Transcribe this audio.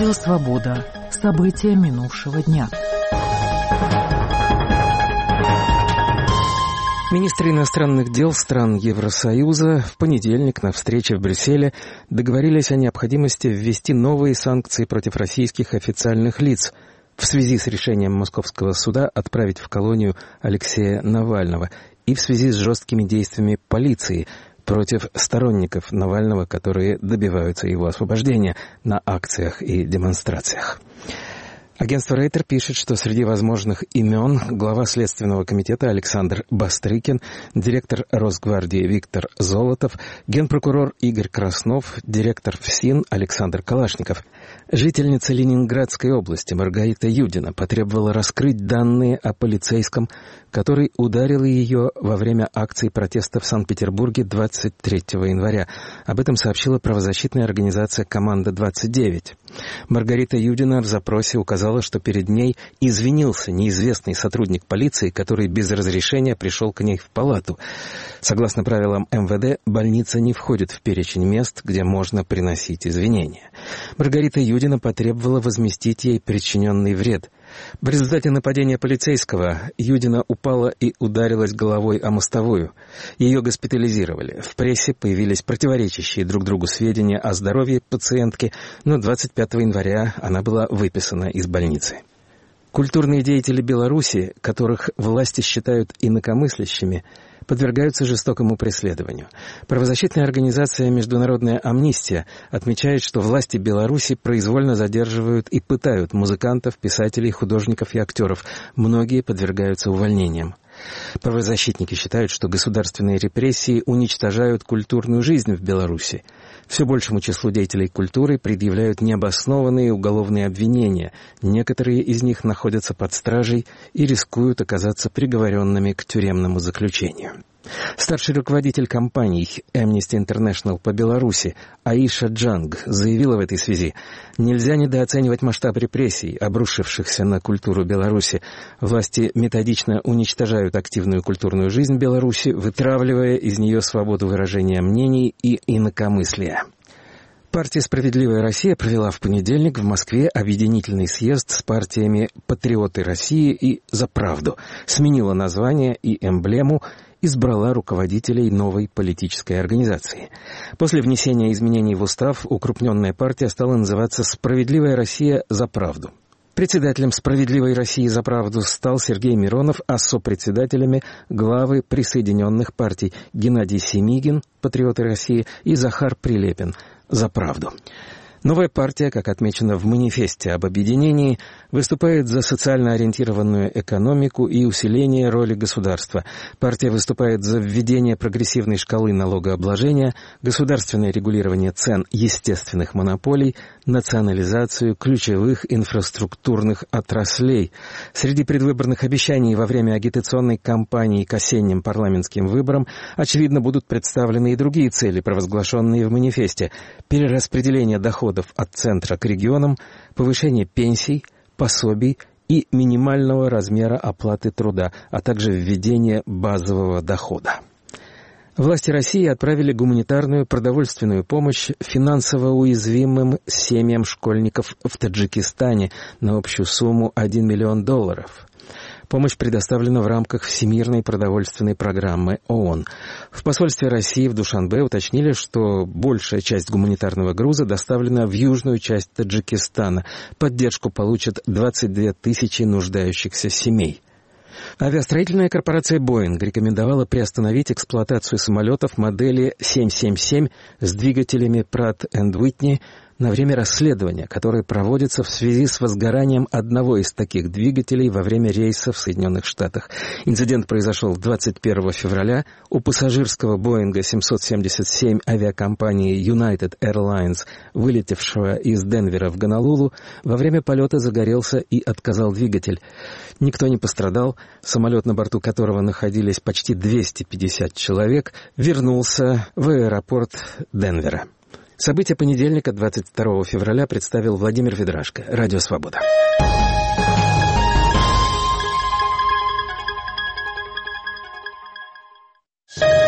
Радио «Свобода». События минувшего дня. Министры иностранных дел стран Евросоюза в понедельник на встрече в Брюсселе договорились о необходимости ввести новые санкции против российских официальных лиц в связи с решением Московского суда отправить в колонию Алексея Навального и в связи с жесткими действиями полиции против сторонников Навального, которые добиваются его освобождения на акциях и демонстрациях. Агентство Рейтер пишет, что среди возможных имен глава Следственного комитета Александр Бастрыкин, директор Росгвардии Виктор Золотов, генпрокурор Игорь Краснов, директор ФСИН Александр Калашников. Жительница Ленинградской области Маргарита Юдина потребовала раскрыть данные о полицейском, который ударил ее во время акции протеста в Санкт-Петербурге 23 января. Об этом сообщила правозащитная организация «Команда-29». Маргарита Юдина в запросе указала, что перед ней извинился неизвестный сотрудник полиции, который без разрешения пришел к ней в палату. Согласно правилам МВД, больница не входит в перечень мест, где можно приносить извинения. Маргарита Юдина потребовала возместить ей причиненный вред. В результате нападения полицейского Юдина упала и ударилась головой о мостовую. Ее госпитализировали. В прессе появились противоречащие друг другу сведения о здоровье пациентки, но 25 января она была выписана из больницы. Культурные деятели Беларуси, которых власти считают инакомыслящими, подвергаются жестокому преследованию. Правозащитная организация «Международная амнистия» отмечает, что власти Беларуси произвольно задерживают и пытают музыкантов, писателей, художников и актеров. Многие подвергаются увольнениям. Правозащитники считают, что государственные репрессии уничтожают культурную жизнь в Беларуси. Все большему числу деятелей культуры предъявляют необоснованные уголовные обвинения. Некоторые из них находятся под стражей и рискуют оказаться приговоренными к тюремному заключению. Старший руководитель компании Amnesty International по Беларуси Аиша Джанг заявила в этой связи: «Нельзя недооценивать масштаб репрессий, обрушившихся на культуру Беларуси. Власти методично уничтожают активную культурную жизнь Беларуси, вытравливая из нее свободу выражения мнений и инакомыслия». Партия «Справедливая Россия» провела в понедельник в Москве объединительный съезд с партиями «Патриоты России» и «За правду», сменила название и эмблему, избрала руководителей новой политической организации. После внесения изменений в устав укрупненная партия стала называться «Справедливая Россия за правду». Председателем «Справедливой России за правду» стал Сергей Миронов, а сопредседателями главы присоединенных партий Геннадий Семигин, «Патриоты России», и Захар Прилепин, «За правду». Новая партия, как отмечено в манифесте об объединении, выступает за социально ориентированную экономику и усиление роли государства. Партия выступает за введение прогрессивной шкалы налогообложения, государственное регулирование цен естественных монополий, национализацию ключевых инфраструктурных отраслей. Среди предвыборных обещаний во время агитационной кампании к осенним парламентским выборам, очевидно, будут представлены и другие цели, провозглашенные в манифесте: перераспределение доходов от центра к регионам, повышение пенсий, пособий и минимального размера оплаты труда, а также введение базового дохода. Власти России отправили гуманитарную продовольственную помощь финансово уязвимым семьям школьников в Таджикистане на общую сумму $1 миллион. Помощь предоставлена в рамках Всемирной продовольственной программы ООН. В посольстве России в Душанбе уточнили, что большая часть гуманитарного груза доставлена в южную часть Таджикистана. Поддержку получат 22 тысячи нуждающихся семей. Авиастроительная корпорация «Боинг» рекомендовала приостановить эксплуатацию самолетов модели 777 с двигателями Pratt & Whitney на время расследования, которое проводится в связи с возгоранием одного из таких двигателей во время рейса в Соединенных Штатах. Инцидент произошел 21 февраля. У пассажирского Боинга 777 авиакомпании United Airlines, вылетевшего из Денвера в Гонолулу, во время полета загорелся и отказал двигатель. Никто не пострадал. Самолет, на борту которого находились почти 250 человек, вернулся в аэропорт Денвера. События понедельника, 22 февраля, представил Владимир Ведрашко. Радио «Свобода».